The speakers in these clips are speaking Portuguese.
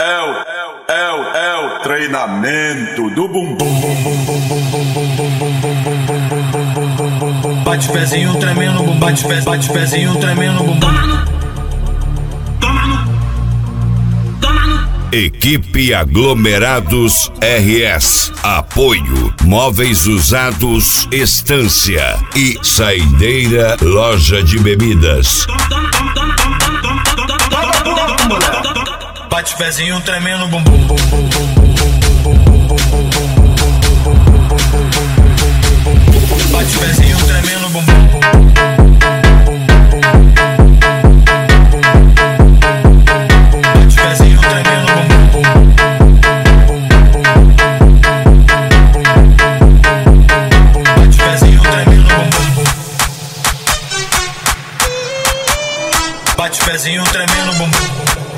É o treinamento do bumbum. Bate pezinho tremendo, bum, bate pezinho tremendo, bum. Toma no. Equipe Aglomerados RS. Apoio Móveis Usados Estância e Saideira Loja de Bebidas. Bate pezinho tremendo, bum bum bum bum bum bum. Bate pezinho tremendo, bum bum bum. Bate pezinho tremendo, bum bum bum. Bate pezinho tremendo, bum bum bum. Bate pezinho tremendo, bum bum.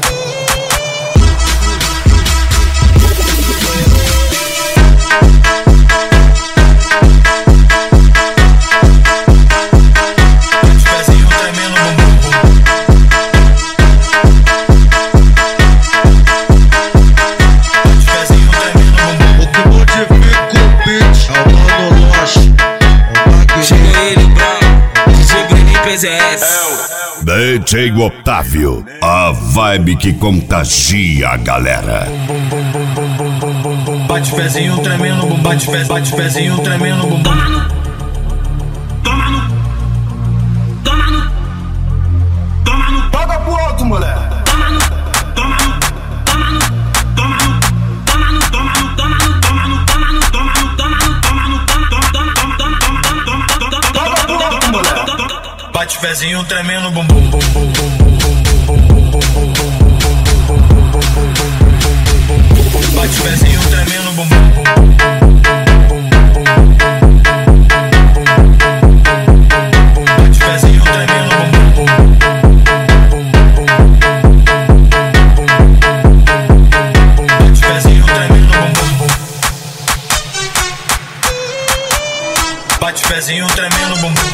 DJ Otávio, a vibe que contagia a galera. Bate pezinho tremendo, bum, bate pezinho tremendo, bum. Toma no. Paga pro alto, moleque. Bate pezinho tremendo, bum bum bum bum bum. Bate pezinho tremendo, bum bum bum. Bate pezinho tremendo, bum bum bum. Bate pezinho tremendo, bum bum bum. Bate pezinho tremendo, bum bum.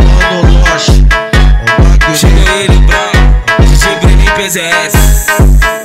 Chega ele, bravo, DJ Breninho PZS.